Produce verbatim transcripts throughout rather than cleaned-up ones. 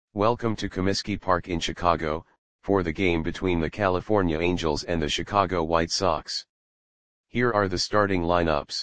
Welcome to Comiskey Park in Chicago, for the game between the California Angels and the Chicago White Sox. Here are the starting lineups.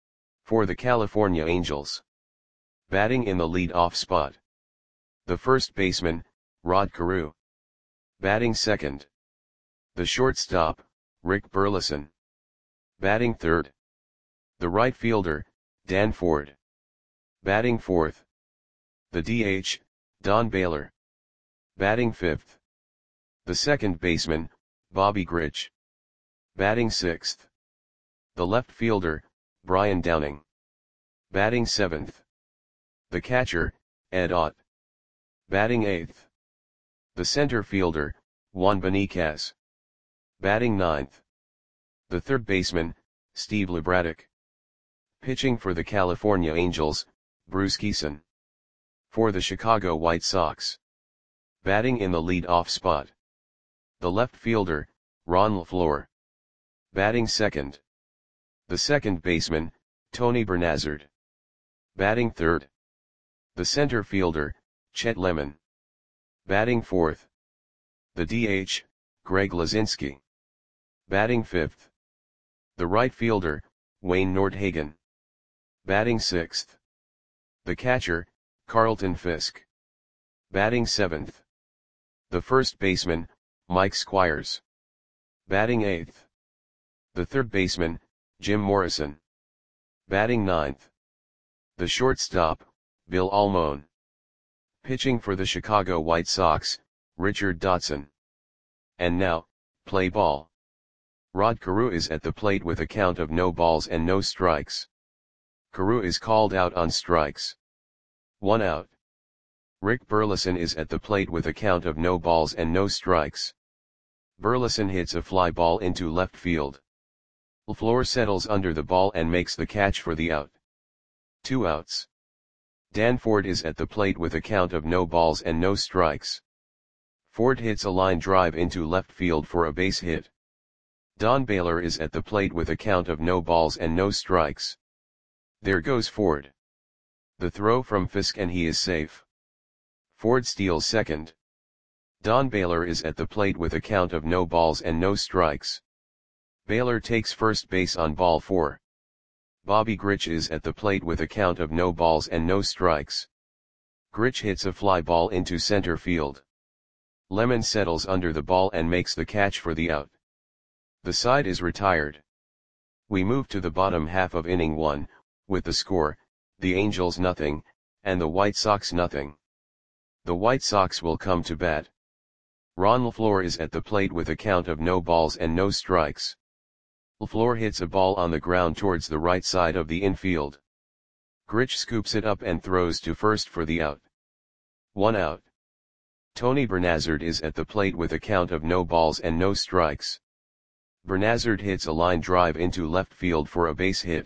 For the California Angels. Batting in the lead-off spot. The first baseman, Rod Carew. Batting second. The shortstop, Rick Burleson. Batting third. The right fielder, Dan Ford. Batting fourth. The D H, Don Baylor. Batting fifth. The second baseman, Bobby Grich. Batting sixth. The left fielder, Brian Downing. Batting seventh. The catcher, Ed Ott. Batting eighth. The center fielder, Juan Beniquez. Batting ninth. The third baseman, Steve Lebradek. Pitching for the California Angels, Bruce Kison. For the Chicago White Sox. Batting in the lead-off spot. The left fielder, Ron LeFlore. Batting second. The second baseman, Tony Bernazard. Batting third. The center fielder, Chet Lemon. Batting fourth. The D H, Greg Lazinski. Batting fifth. The right fielder, Wayne Nordhagen. Batting sixth. The catcher, Carlton Fisk. Batting seventh. The first baseman, Mike Squires. Batting eighth. The third baseman, Jim Morrison. Batting ninth. The shortstop, Bill Almon. Pitching for the Chicago White Sox, Richard Dotson. And now, play ball. Rod Carew is at the plate with a count of no balls and no strikes. Carew is called out on strikes. One out. Rick Burleson is at the plate with a count of no balls and no strikes. Burleson hits a fly ball into left field. LeFlore settles under the ball and makes the catch for the out. Two outs. Dan Ford is at the plate with a count of no balls and no strikes. Ford hits a line drive into left field for a base hit. Don Baylor is at the plate with a count of no balls and no strikes. There goes Ford. The throw from Fisk and he is safe. Ford steals second. Don Baylor is at the plate with a count of no balls and no strikes. Baylor takes first base on ball four. Bobby Grich is at the plate with a count of no balls and no strikes. Grich hits a fly ball into center field. Lemon settles under the ball and makes the catch for the out. The side is retired. We move to the bottom half of inning one, with the score, the Angels nothing, and the White Sox nothing. The White Sox will come to bat. Ron LeFlore is at the plate with a count of no balls and no strikes. LeFlore hits a ball on the ground towards the right side of the infield. Grich scoops it up and throws to first for the out. One out. Tony Bernazard is at the plate with a count of no balls and no strikes. Bernazard hits a line drive into left field for a base hit.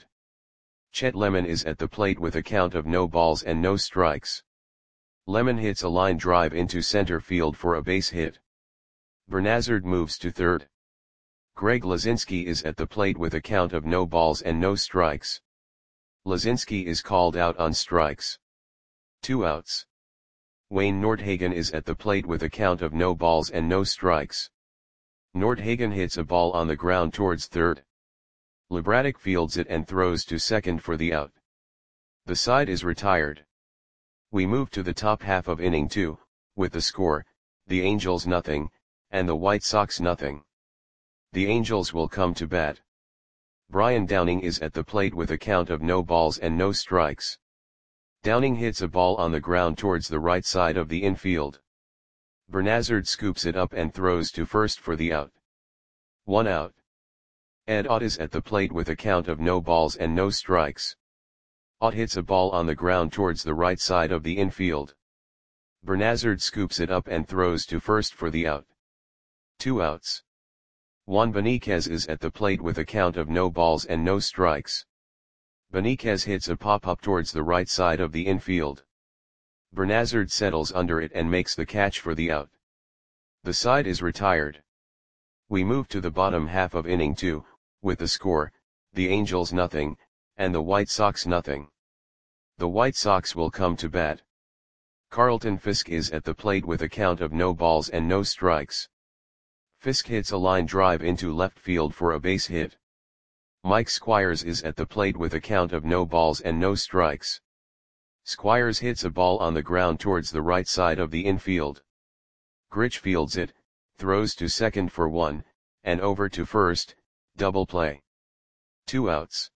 Chet Lemon is at the plate with a count of no balls and no strikes. Lemon hits a line drive into center field for a base hit. Bernazard moves to third. Greg Lazinski is at the plate with a count of no balls and no strikes. Lazinski is called out on strikes. Two outs. Wayne Nordhagen is at the plate with a count of no balls and no strikes. Nordhagen hits a ball on the ground towards third. Lebradek fields it and throws to second for the out. The side is retired. We move to the top half of inning two, with the score, the Angels nothing, and the White Sox nothing. The Angels will come to bat. Brian Downing is at the plate with a count of no balls and no strikes. Downing hits a ball on the ground towards the right side of the infield. Bernazard scoops it up and throws to first for the out. One out. Ed Ott is at the plate with a count of no balls and no strikes. Ott hits a ball on the ground towards the right side of the infield. Bernazard scoops it up and throws to first for the out. Two outs. Juan Beniquez is at the plate with a count of no balls and no strikes. Beniquez hits a pop-up towards the right side of the infield. Bernazard settles under it and makes the catch for the out. The side is retired. We move to the bottom half of inning two, with the score, the Angels nothing, and the White Sox nothing. The White Sox will come to bat. Carlton Fisk is at the plate with a count of no balls and no strikes. Fisk hits a line drive into left field for a base hit. Mike Squires is at the plate with a count of no balls and no strikes. Squires hits a ball on the ground towards the right side of the infield. Grich fields it, throws to second for one, and over to first, double play. Two outs.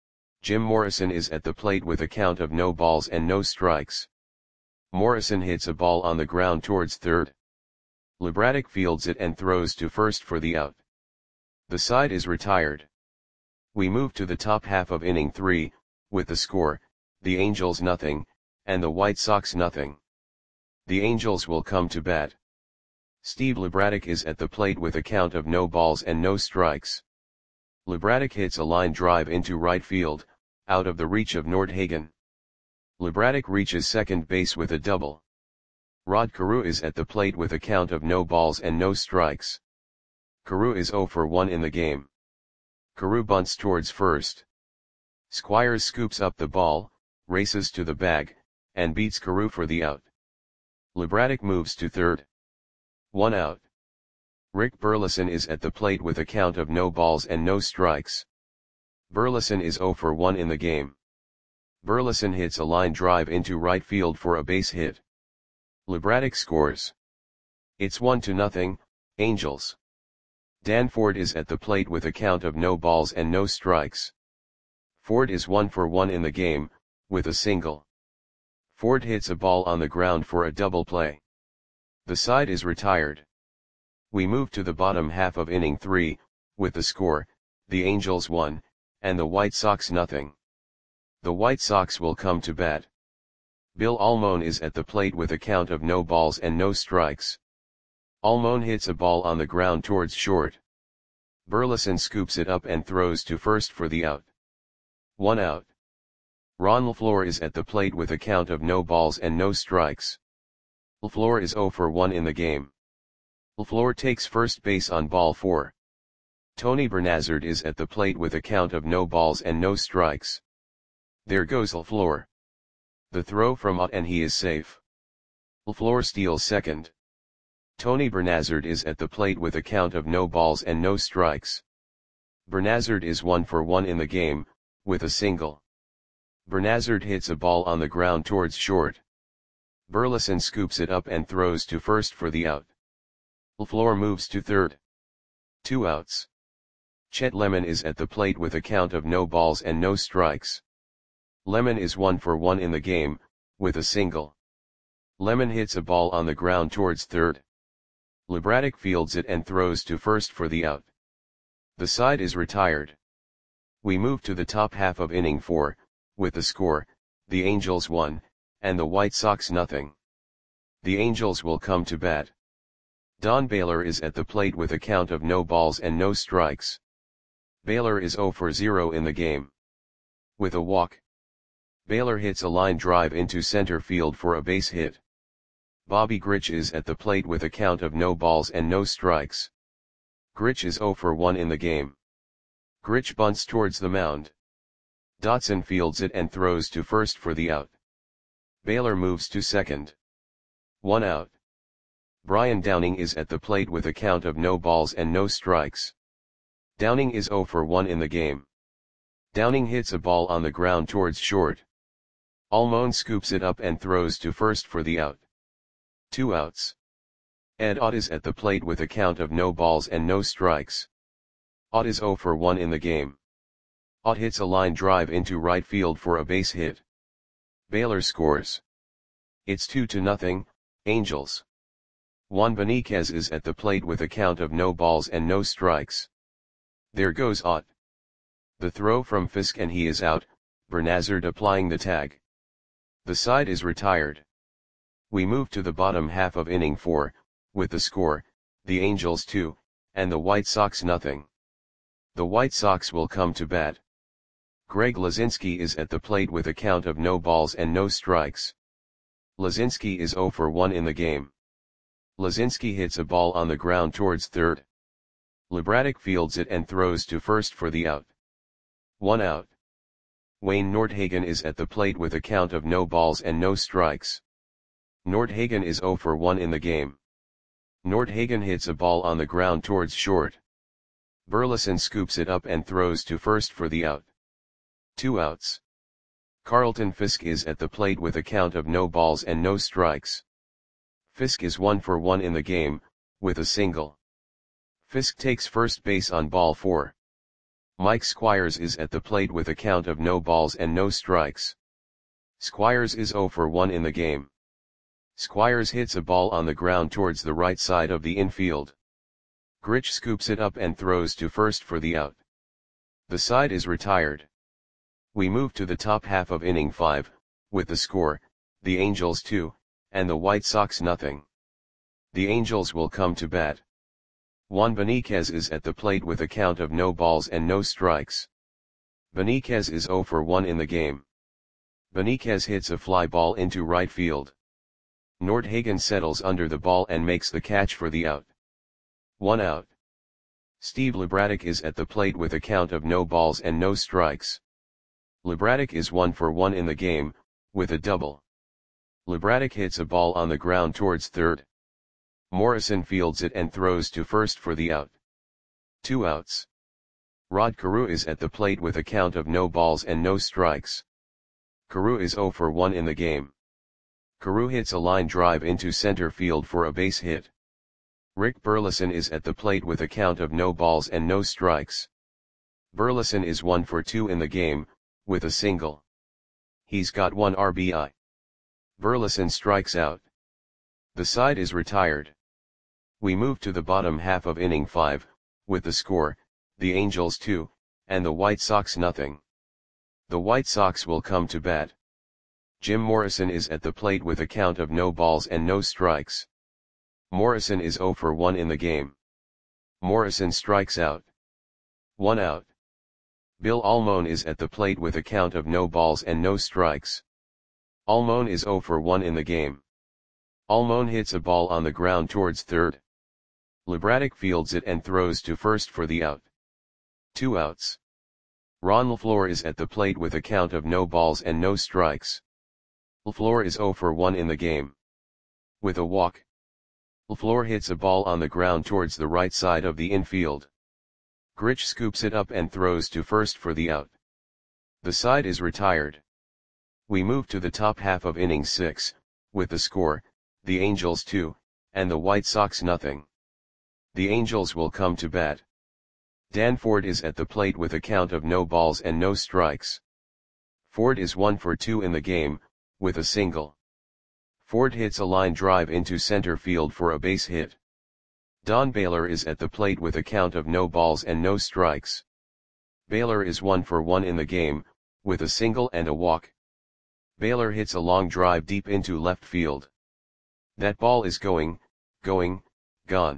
Jim Morrison is at the plate with a count of no balls and no strikes. Morrison hits a ball on the ground towards third. LeBraddock fields it and throws to first for the out. The side is retired. We move to the top half of inning three, with the score, the Angels nothing, and the White Sox nothing. The Angels will come to bat. Steve LeBraddock is at the plate with a count of no balls and no strikes. LeBraddock hits a line drive into right field, out of the reach of Nordhagen. LeBraddock reaches second base with a double. Rod Carew is at the plate with a count of no balls and no strikes. Carew is oh for one in the game. Carew bunts towards first. Squires scoops up the ball, races to the bag, and beats Carew for the out. LeBraddock moves to third. One out. Rick Burleson is at the plate with a count of no balls and no strikes. Burleson is oh for one in the game. Burleson hits a line drive into right field for a base hit. LeBraddock scores. It's one to nothing, Angels. Dan Ford is at the plate with a count of no balls and no strikes. Ford is one for one in the game, with a single. Ford hits a ball on the ground for a double play. The side is retired. We move to the bottom half of inning three, with the score, the Angels one, and the White Sox nothing. The White Sox will come to bat. Bill Almon is at the plate with a count of no balls and no strikes. Almon hits a ball on the ground towards short. Burleson scoops it up and throws to first for the out. One out. Ron LaFleur is at the plate with a count of no balls and no strikes. LaFleur is oh for one in the game. LaFleur takes first base on ball four. Tony Bernazard is at the plate with a count of no balls and no strikes. There goes LaFleur. The throw from out and he is safe. LaFleur steals second. Tony Bernazard is at the plate with a count of no balls and no strikes. Bernazard is one for one in the game, with a single. Bernazard hits a ball on the ground towards short. Burleson scoops it up and throws to first for the out. LaFleur moves to third. Two outs. Chet Lemon is at the plate with a count of no balls and no strikes. Lemon is one for one in the game, with a single. Lemon hits a ball on the ground towards third. LeBraddock fields it and throws to first for the out. The side is retired. We move to the top half of inning four, with the score, the Angels one, and the White Sox nothing. The Angels will come to bat. Don Baylor is at the plate with a count of no balls and no strikes. Baylor is oh for zero in the game. With a walk. Baylor hits a line drive into center field for a base hit. Bobby Grich is at the plate with a count of no balls and no strikes. Grich is oh for one in the game. Grich bunts towards the mound. Dotson fields it and throws to first for the out. Baylor moves to second. One out. Brian Downing is at the plate with a count of no balls and no strikes. Downing is oh for one in the game. Downing hits a ball on the ground towards short. Almon scoops it up and throws to first for the out. Two outs. Ed Ott is at the plate with a count of no balls and no strikes. Ott is oh for one in the game. Ott hits a line drive into right field for a base hit. Baylor scores. It's two to nothing, Angels. Juan Beniquez is at the plate with a count of no balls and no strikes. There goes Ott. The throw from Fisk and he is out, Bernazard applying the tag. The side is retired. We move to the bottom half of inning four, with the score, the Angels two, and the White Sox nothing. The White Sox will come to bat. Greg Lazinski is at the plate with a count of no balls and no strikes. Lazinski is oh for one in the game. Lazinski hits a ball on the ground towards third. LeBraddock fields it and throws to first for the out. One out. Wayne Nordhagen is at the plate with a count of no balls and no strikes. Nordhagen is zero for one in the game. Nordhagen hits a ball on the ground towards short. Burleson scoops it up and throws to first for the out. Two outs. Carlton Fisk is at the plate with a count of no balls and no strikes. Fisk is one for one in the game, with a single. Fisk takes first base on ball four. Mike Squires is at the plate with a count of no balls and no strikes. Squires is zero for one in the game. Squires hits a ball on the ground towards the right side of the infield. Grich scoops it up and throws to first for the out. The side is retired. We move to the top half of inning five, with the score, the Angels two, and the White Sox nothing. The Angels will come to bat. Juan Beniquez is at the plate with a count of no balls and no strikes. Beniquez is zero for one in the game. Beniquez hits a fly ball into right field. Nordhagen settles under the ball and makes the catch for the out. One out. Steve Lebradek is at the plate with a count of no balls and no strikes. Lebradek is one for one in the game, with a double. Lebradek hits a ball on the ground towards third. Morrison fields it and throws to first for the out. Two outs. Rod Carew is at the plate with a count of no balls and no strikes. Carew is zero for one in the game. Carew hits a line drive into center field for a base hit. Rick Burleson is at the plate with a count of no balls and no strikes. Burleson is one for two in the game, with a single. He's got one R B I. Burleson strikes out. The side is retired. We move to the bottom half of inning five, with the score, the Angels two, and the White Sox nothing. The White Sox will come to bat. Jim Morrison is at the plate with a count of no balls and no strikes. Morrison is zero for one in the game. Morrison strikes out. One out. Bill Almon is at the plate with a count of no balls and no strikes. Almon is zero for one in the game. Almon hits a ball on the ground towards third. Lebradek fields it and throws to first for the out. Two outs. Ron LaFleur is at the plate with a count of no balls and no strikes. LaFleur is zero for one in the game. With a walk. LaFleur hits a ball on the ground towards the right side of the infield. Grich scoops it up and throws to first for the out. The side is retired. We move to the top half of inning six, with the score, the Angels two, and the White Sox nothing. The Angels will come to bat. Dan Ford is at the plate with a count of no balls and no strikes. Ford is one for two in the game, with a single. Ford hits a line drive into center field for a base hit. Don Baylor is at the plate with a count of no balls and no strikes. Baylor is one for one in the game, with a single and a walk. Baylor hits a long drive deep into left field. That ball is going, going, gone.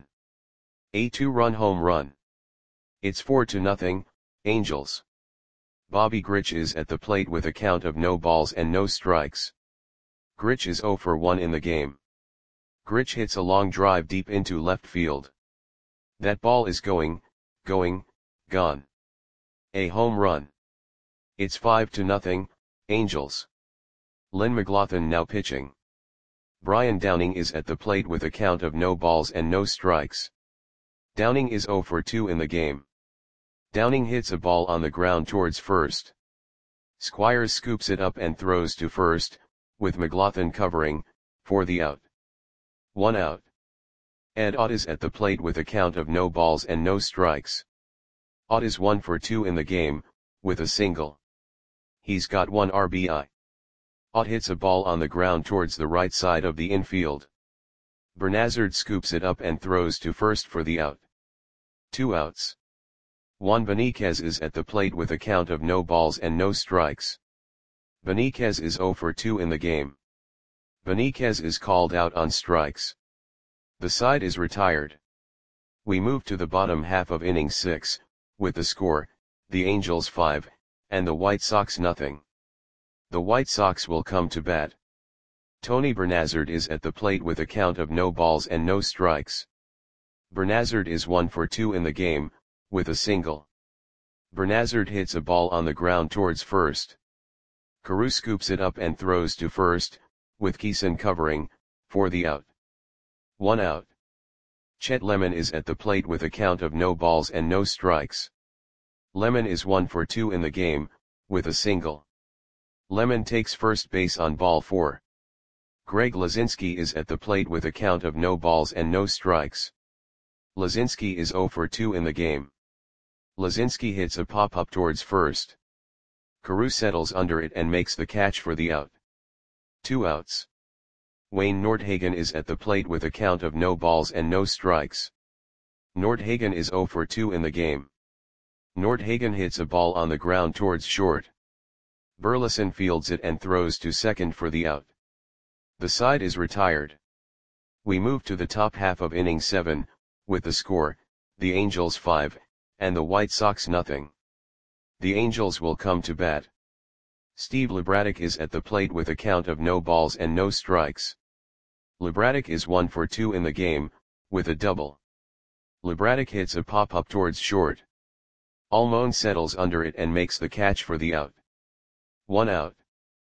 A two-run home run. It's four to nothing, Angels. Bobby Grich is at the plate with a count of no balls and no strikes. Grich is zero for one in the game. Grich hits a long drive deep into left field. That ball is going, going, gone. A home run. It's five to nothing, Angels. Lynn McLaughlin now pitching. Brian Downing is at the plate with a count of no balls and no strikes. Downing is zero for two in the game. Downing hits a ball on the ground towards first. Squires scoops it up and throws to first, with McLaughlin covering, for the out. One out. Ed Ott is at the plate with a count of no balls and no strikes. Ott is one for two in the game, with a single. He's got one R B I. Ott hits a ball on the ground towards the right side of the infield. Bernazard scoops it up and throws to first for the out. Two outs. Juan Beniquez is at the plate with a count of no balls and no strikes. Beniquez is zero for two in the game. Beniquez is called out on strikes. The side is retired. We move to the bottom half of inning six, with the score, the Angels five, and the White Sox nothing. The White Sox will come to bat. Tony Bernazard is at the plate with a count of no balls and no strikes. Bernazard is one for two in the game, with a single. Bernazard hits a ball on the ground towards first. Carew scoops it up and throws to first, with Keeson covering, for the out. One out. Chet Lemon is at the plate with a count of no balls and no strikes. Lemon is one for two in the game, with a single. Lemon takes first base on ball four. Greg Lazinski is at the plate with a count of no balls and no strikes. Lazinski is zero for two in the game. Lazinski hits a pop-up towards first. Carew settles under it and makes the catch for the out. Two outs. Wayne Nordhagen is at the plate with a count of no balls and no strikes. Nordhagen is zero for two in the game. Nordhagen hits a ball on the ground towards short. Burleson fields it and throws to second for the out. The side is retired. We move to the top half of inning seven, with the score, the Angels five, and the White Sox nothing. The Angels will come to bat. Steve Lebradek is at the plate with a count of no balls and no strikes. Lebradek is one for two in the game, with a double. Lebradek hits a pop-up towards short. Almon settles under it and makes the catch for the out. One out.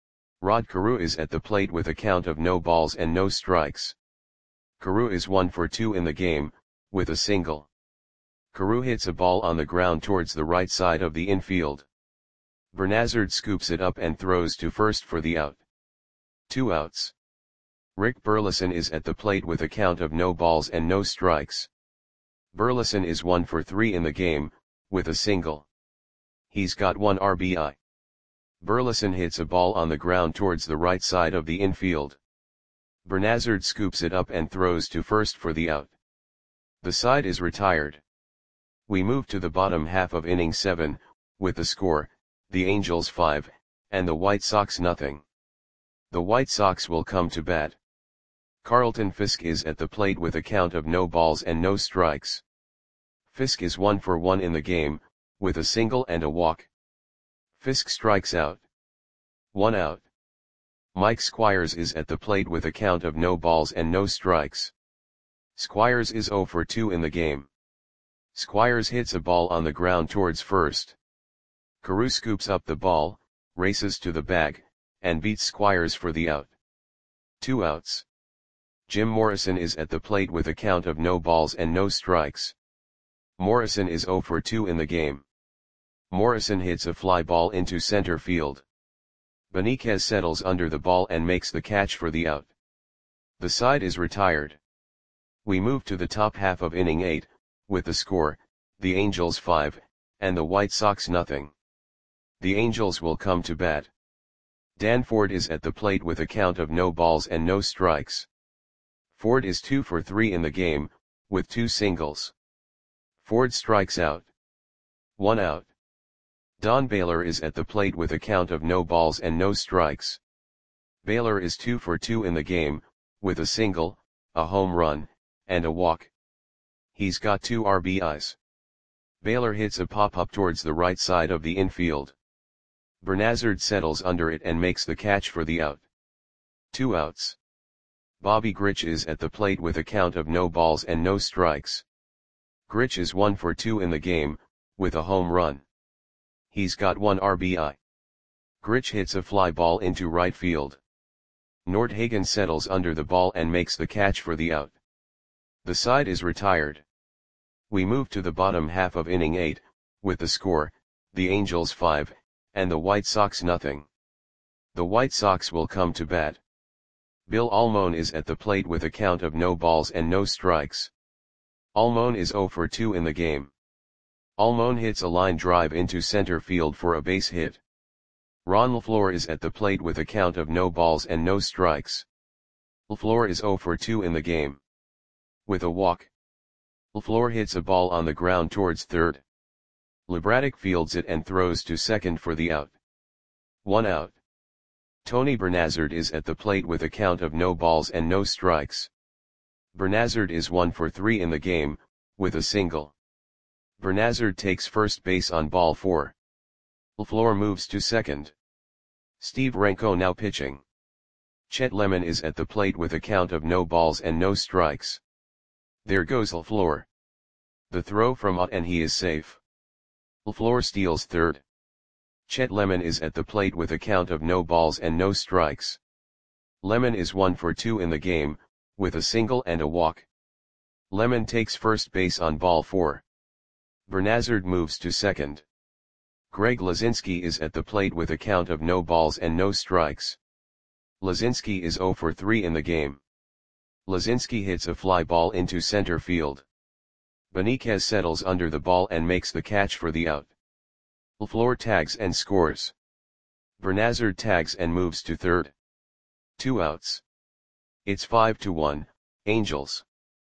Rod Carew is at the plate with a count of no balls and no strikes. Carew is one for two in the game, with a single. Carew hits a ball on the ground towards the right side of the infield. Bernazard scoops it up and throws to first for the out. Two outs. Rick Burleson is at the plate with a count of no balls and no strikes. Burleson is one for three in the game, with a single. He's got one R B I. Burleson hits a ball on the ground towards the right side of the infield. Bernazard scoops it up and throws to first for the out. The side is retired. We move to the bottom half of inning seven, with the score, the Angels five, and the White Sox nothing. The White Sox will come to bat. Carlton Fisk is at the plate with a count of no balls and no strikes. Fisk is one for one in the game, with a single and a walk. Fisk strikes out. One out. Mike Squires is at the plate with a count of no balls and no strikes. Squires is zero for two in the game. Squires hits a ball on the ground towards first. Carew scoops up the ball, races to the bag, and beats Squires for the out. Two outs. Jim Morrison is at the plate with a count of no balls and no strikes. Morrison is zero for two in the game. Morrison hits a fly ball into center field. Beniquez settles under the ball and makes the catch for the out. The side is retired. We move to the top half of inning eight, with the score, the Angels five, and the White Sox nothing. The Angels will come to bat. Dan Ford is at the plate with a count of no balls and no strikes. Ford is two for three in the game, with two singles. Ford strikes out. One out. Don Baylor is at the plate with a count of no balls and no strikes. Baylor is two for two in the game, with a single, a home run, and a walk. He's got two R B Is. Baylor hits a pop-up towards the right side of the infield. Bernazard settles under it and makes the catch for the out. Two outs. Bobby Grich is at the plate with a count of no balls and no strikes. Grich is one for two in the game, with a home run. He's got one R B I. Grich hits a fly ball into right field. Nordhagen settles under the ball and makes the catch for the out. The side is retired. We move to the bottom half of inning eight, with the score, the Angels five, and the White Sox nothing. The White Sox will come to bat. Bill Almon is at the plate with a count of no balls and no strikes. Almon is zero for two in the game. Almon hits a line drive into center field for a base hit. Ron LaFleur is at the plate with a count of no balls and no strikes. LaFleur is zero for two in the game. With a walk. LaFleur hits a ball on the ground towards third. Lebradek fields it and throws to second for the out. One out. Tony Bernazard is at the plate with a count of no balls and no strikes. Bernazard is one for three in the game, with a single. Bernazard takes first base on ball four. LaFleur moves to second. Steve Renko now pitching. Chet Lemon is at the plate with a count of no balls and no strikes. There goes LaFleur. The throw from out and he is safe. LaFleur steals third. Chet Lemon is at the plate with a count of no balls and no strikes. Lemon is one for two in the game, with a single and a walk. Lemon takes first base on ball four. Bernazard moves to second. Greg Lazinski is at the plate with a count of no balls and no strikes. Lazinski is zero for three in the game. Lazinski hits a fly ball into center field. Benitez settles under the ball and makes the catch for the out. LaFleur tags and scores. Bernazard tags and moves to third. Two outs. It's five to one, Angels.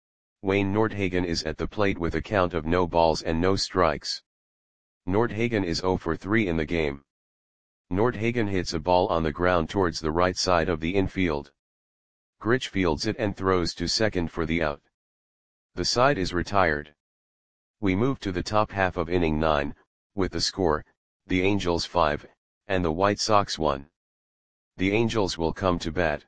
Wayne Nordhagen is at the plate with a count of no balls and no strikes. Nordhagen is zero for three in the game. Nordhagen hits a ball on the ground towards the right side of the infield. Grich fields it and throws to second for the out. The side is retired. We move to the top half of inning nine, with the score, the Angels five, and the White Sox one. The Angels will come to bat.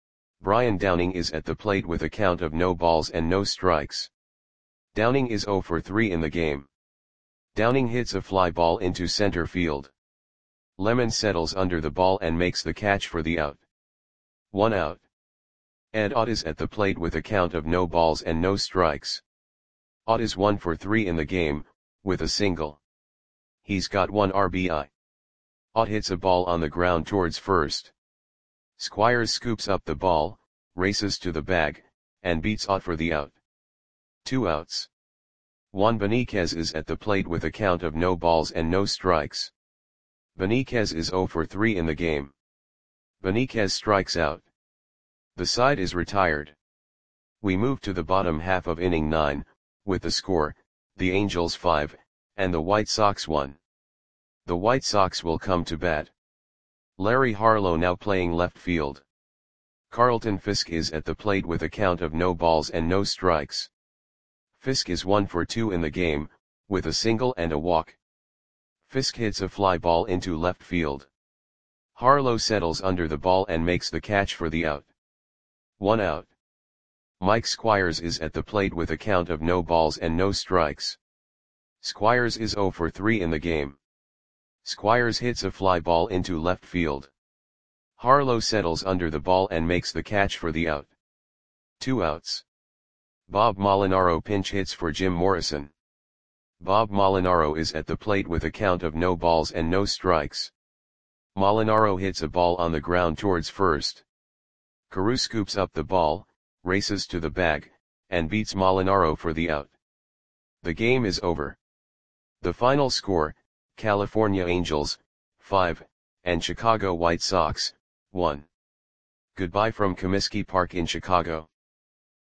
Brian Downing is at the plate with a count of no balls and no strikes. Downing is zero for three in the game. Downing hits a fly ball into center field. Lemon settles under the ball and makes the catch for the out. One out. Ed Ott is at the plate with a count of no balls and no strikes. Ott is one for three in the game, with a single. He's got one R B I. Ott hits a ball on the ground towards first. Squires scoops up the ball, races to the bag, and beats Ott for the out. Two outs. Juan Benitez is at the plate with a count of no balls and no strikes. Benitez is zero for three in the game. Benitez strikes out. The side is retired. We move to the bottom half of inning nine, with the score, the Angels five, and the White Sox one. The White Sox will come to bat. Larry Harlow now playing left field. Carlton Fisk is at the plate with a count of no balls and no strikes. Fisk is one for two in the game, with a single and a walk. Fisk hits a fly ball into left field. Harlow settles under the ball and makes the catch for the out. One out. Mike Squires is at the plate with a count of no balls and no strikes. Squires is zero for three in the game. Squires hits a fly ball into left field. Harlow settles under the ball and makes the catch for the out. Two outs. Bob Molinaro pinch hits for Jim Morrison. Bob Molinaro is at the plate with a count of no balls and no strikes. Molinaro hits a ball on the ground towards first. Carew scoops up the ball, races to the bag, and beats Molinaro for the out. The game is over. The final score, California Angels, five, and Chicago White Sox, one. Goodbye from Comiskey Park in Chicago.